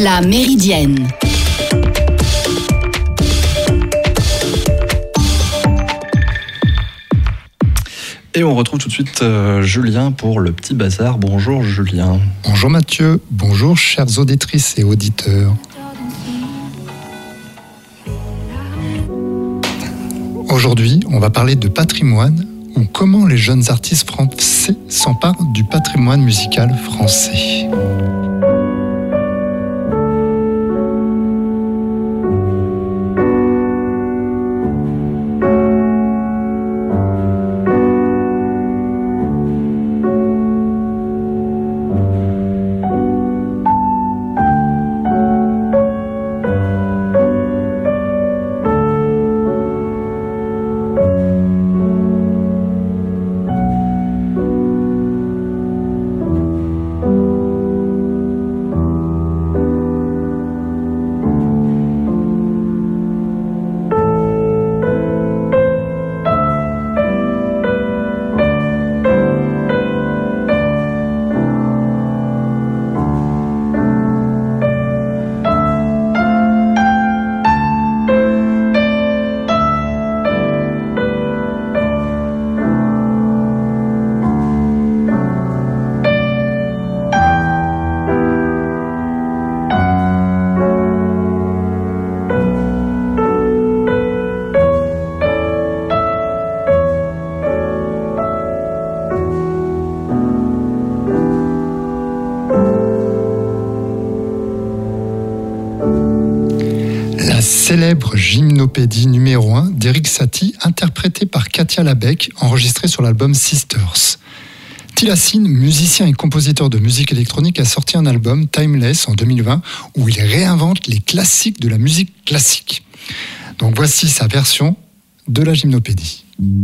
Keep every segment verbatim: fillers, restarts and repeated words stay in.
La Méridienne. Et on retrouve tout de suite euh, Julien pour le petit bazar. Bonjour Julien. Bonjour Mathieu, bonjour chères auditrices et auditeurs. Aujourd'hui, on va parler de patrimoine ou comment les jeunes artistes français s'emparent du patrimoine musical français. Célèbre gymnopédie numéro un d'Erik Satie, interprétée par Katia Labec, enregistrée sur l'album Sisters. Tilassine, musicien et compositeur de musique électronique, a sorti un album, Timeless, en deux mille vingt, où il réinvente les classiques de la musique classique. Donc voici sa version de la gymnopédie.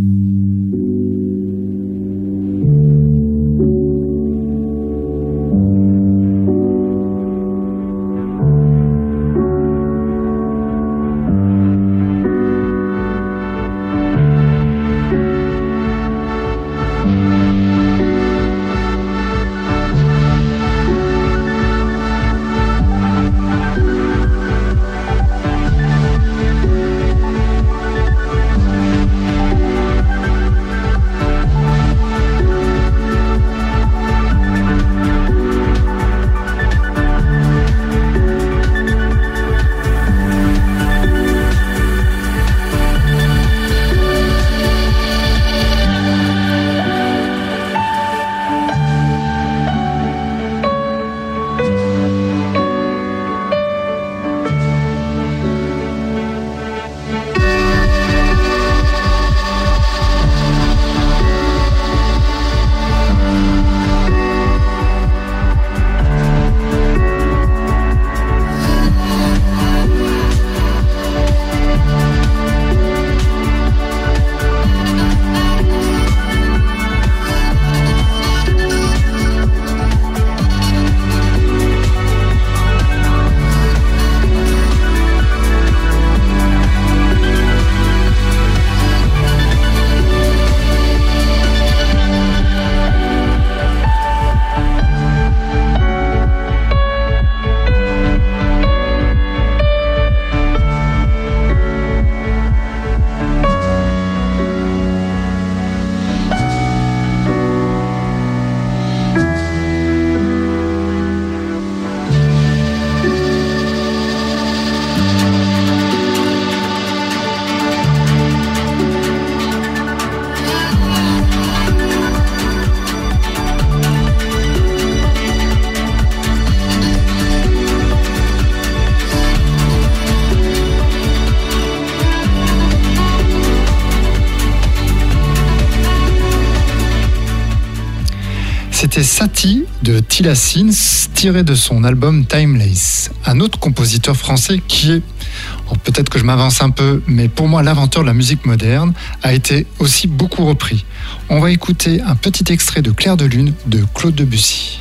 C'était Satie de Tilassine, tiré de son album Timeless. Un autre compositeur français qui est, oh, peut-être que je m'avance un peu, mais pour moi l'inventeur de la musique moderne, a été aussi beaucoup repris. On va écouter un petit extrait de Clair de Lune de Claude Debussy.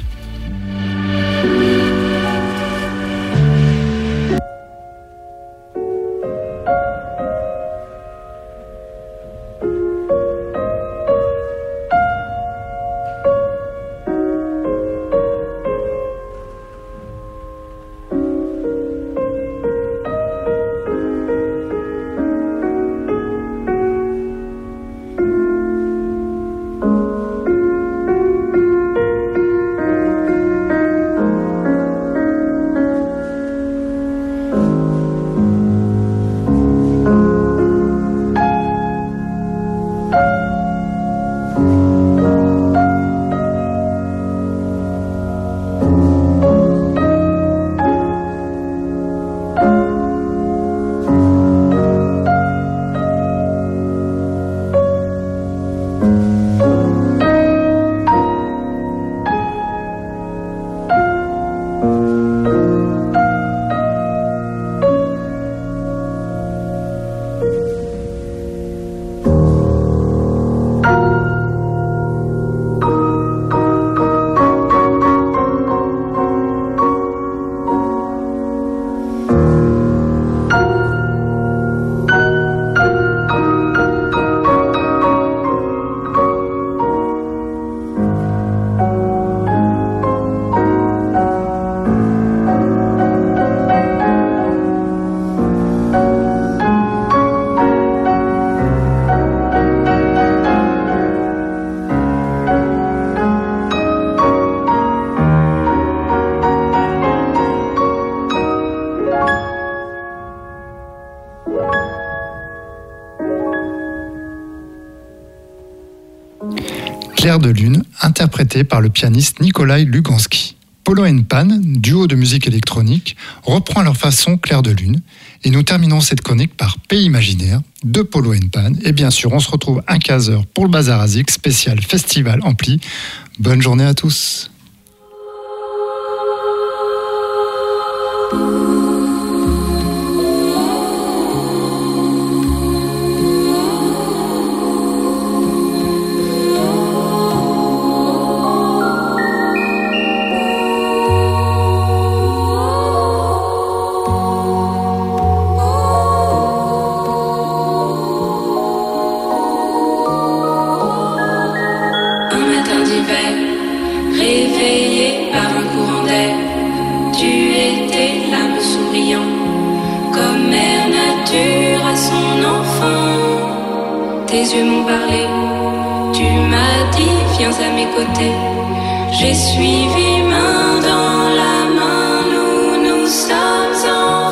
Clair de lune, interprété par le pianiste Nikolai Lugansky. Polo and Pan, duo de musique électronique, reprend à leur façon Clair de lune. Et nous terminons cette chronique par Pays imaginaire de Polo and Pan. Et bien sûr, on se retrouve à quinze heures pour le Bazar Azik, spécial Festival Ampli. Bonne journée à tous. Tes yeux m'ont parlé, tu m'as dit viens à mes côtés. J'ai suivi main dans la main, nous nous sommes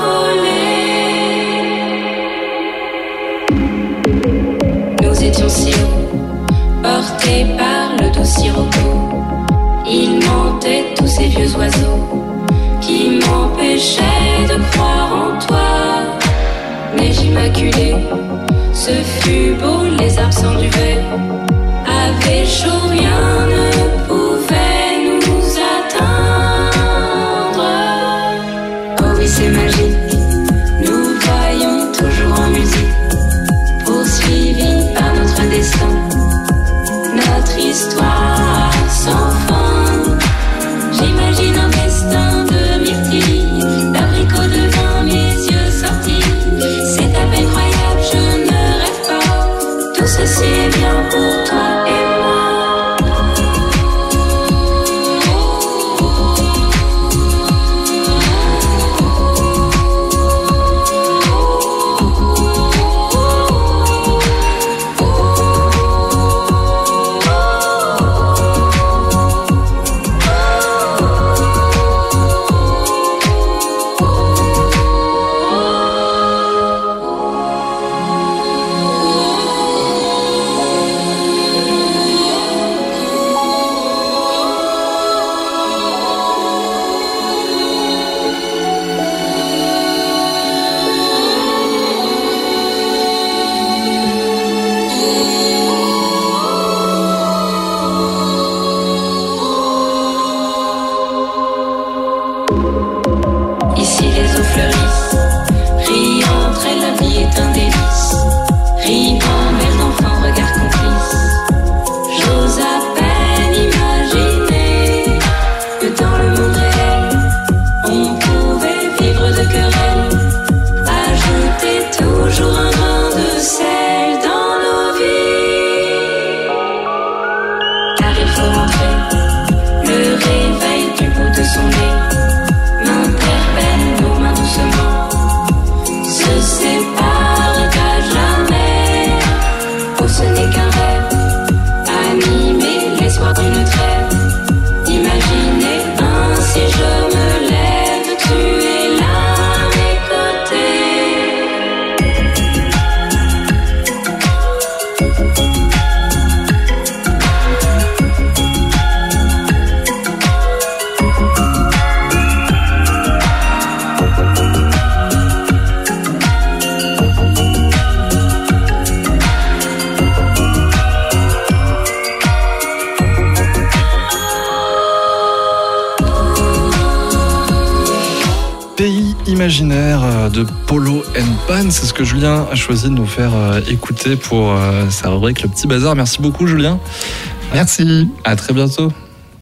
envolés. Nous étions si hauts, portés par le doux sirocco. Il mentait tous ces vieux oiseaux qui m'empêchaient de croire en toi. Neige immaculée, ce fut beau, les arbres s'enduvaient. Avait chaud, rien ne pouvait nous atteindre. Oh oui, c'est magique, nous voyons toujours en musique, poursuivis par notre destin, notre histoire sans fin. J'imagine un festin de myrtilles, d'abricots de vin, mes yeux sortis. C'est à peine croyable, je ne rêve pas. Tout ceci est bien pour toi et moi. Ici les eaux fleurissent, rient entre elles, la vie est un délice. Rient en mer d'enfants, regard complice. J'ose à peine imaginer que dans le monde réel, on pouvait vivre de querelles, ajouter toujours un grain de sel dans nos vies. Car il faut rentrer, le réveil du bout de son nez m'interpelle, nos mains doucement se séparent à jamais. Oh, ce n'est qu'un rêve, animer l'espoir d'une trêve. Imaginez ainsi je me lève, tu es là à mes côtés. Pays imaginaire de Polo and Pan, c'est ce que Julien a choisi de nous faire écouter pour sa rubrique Le Petit Bazar. Merci beaucoup Julien. Merci. À très bientôt.